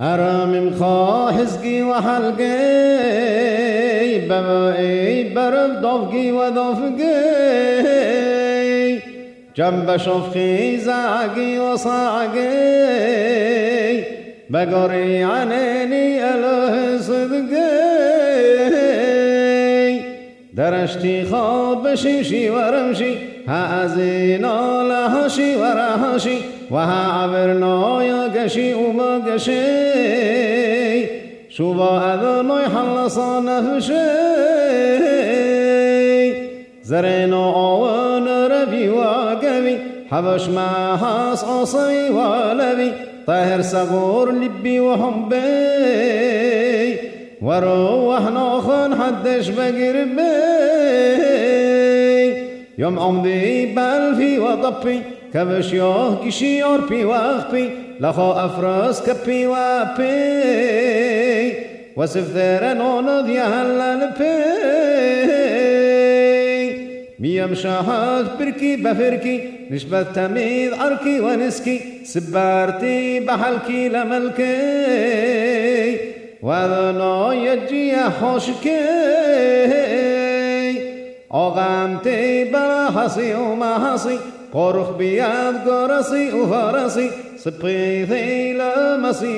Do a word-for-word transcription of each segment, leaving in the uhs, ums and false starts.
أرام خاحزقي وحلقي بمائي برف ضفقي وضفقي جنب شفقي زعقي وصعقي بقري عنيني أله صدقي درشتي خابشي شي ورمشي ها أزينا لهشي ورهشي وها عبرنا يا قشي وما قشي شوفا أذنو يحلصا نفشي زرينا عوان ربي وقبي حبش معهاس عصي ولبي طاهر صغور لبي وحبي وروح ناخن حدش بقربي يوم عمدي بلفي وطبي كبش يوه كشي يوربي واخبي لخو أفرس كبي وابي وسفثر نوند يهلا لبي ميم شاهد بركي بفركي نشبت تميد عركي ونسكي سبارتي بحلكي لملكي وذنا يجي حوشكي أغامتي بلا حصي وما حصي قرخ بياد قرصي وفرصي صبيثي لمسي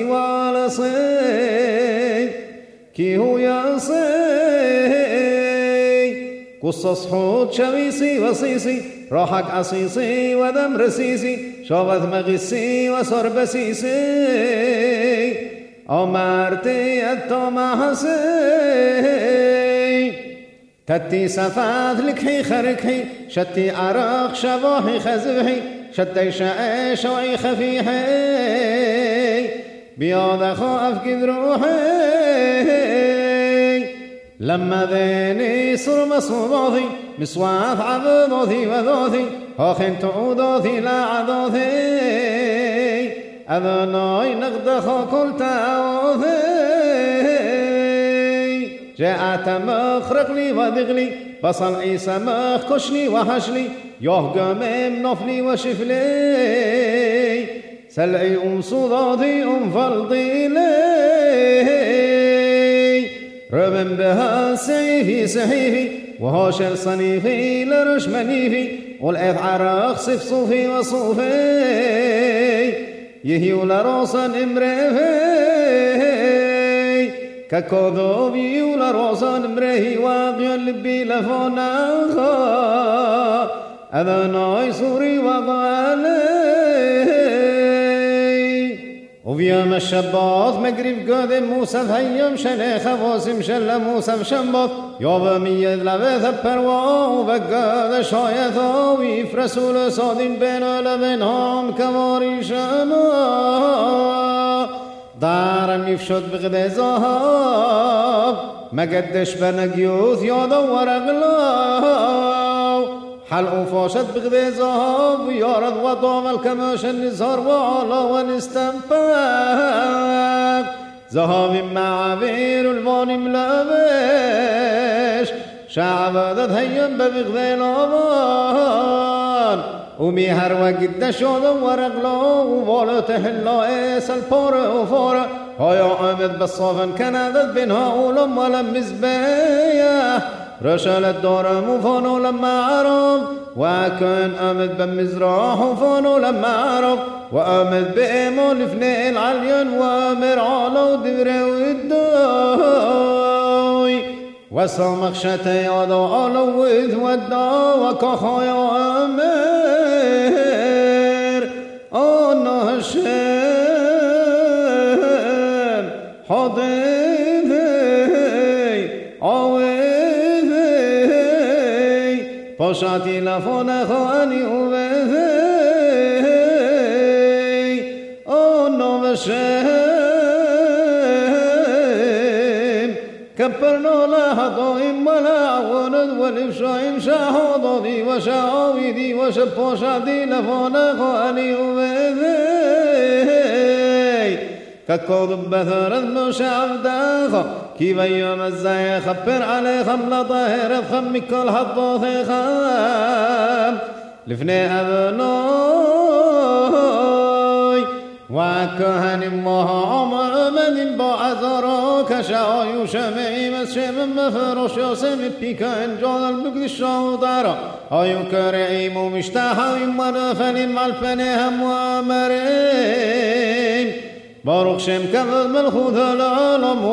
ولصي كي هو يصي قصص حوت شويسي وصيسي روحك عصيصي ودم رسيسي شوفت مغيسي وصربسيسي أمرتي التوما حسي تتي سفاث لكحي خركحي شتي عراق شباحي خزبحي شتي شعي شوعي خفيحي بياض خاف كذ روحي لما ذيني صرم صباثي مسواث عبضاثي وذاثي هاخن تعوداثي لا عذاثي أذناي نغدخا كل تعوثي جاءت مخرقلي ودغلي بصل عيسى مخ كشلي وحشلي يهجم نفلي وشفلي سلعي أم صدادي أم فلضي لي رمم بها سيفي سحيفي وهاشر صنيفي لرش منيفي والأث عراق صف صوفي وصوفي يهيو لراسا امرهي ككذوبي ولراسا امرهي واقيا لبي لفناخا أذناي سوري وغالي وفيام الشباط مقرب قادم موسى فهيم شنيخ فاسم شل موسى فشنبط يوم ميد لبث بروا وبقاد شايثا ويفرسوا لصادم بين لبنهم كواري شنا دارا يفشد بغد زهاب مقدش بنقيوث يادا ورقلاو حلقوا فاشت بغد زهاب ويارد وطام الكماش النزار وعلا ونستنفاق زهاب معابير الفان ملابش شعبادت هيم ببغد الأمان وميهر وقد شودا ورقلاو ووالا تحلا إيس البار وفار هايا عامد بالصافن كنادت بينها ولم ولم مزبايا رشلت دارم وفانو لما عرب وكان أمد بمزراح وفانو لما عرب وأمد بإيمون فني العليان وأمر على ودبر وداي وصمخ شتي عضو على وذ ودا وكخايا أمر أنا هشام حضيثي عوي باشاتی لفانه خانی اوبهی آنو بشم کپرنا لحظایم ولعواند ولفشایم شهادادی و شعاویدی و شپاشاتی لفانه خانی اوبهی ككوذب بثرت مشعب داخا كيف يوم الزاي خبر عليه خملة طاهرة خمي كل حطوثي خام لفني أبناي وكهن الله عمد بعذرا كشاي شمعي مسشم مفرش يسمي بيكا انجال البقد الشاودارا ايو كريم ومشتاحا يمنفن مالفنهم وامرين باروخ شم كذل ملخوذ العالم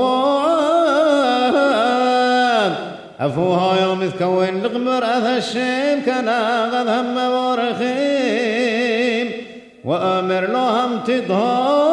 وعام أفوها يوم يتكون لغمر أذى الشيم كان أغذ هم وارخيم وأمر لهم تظهر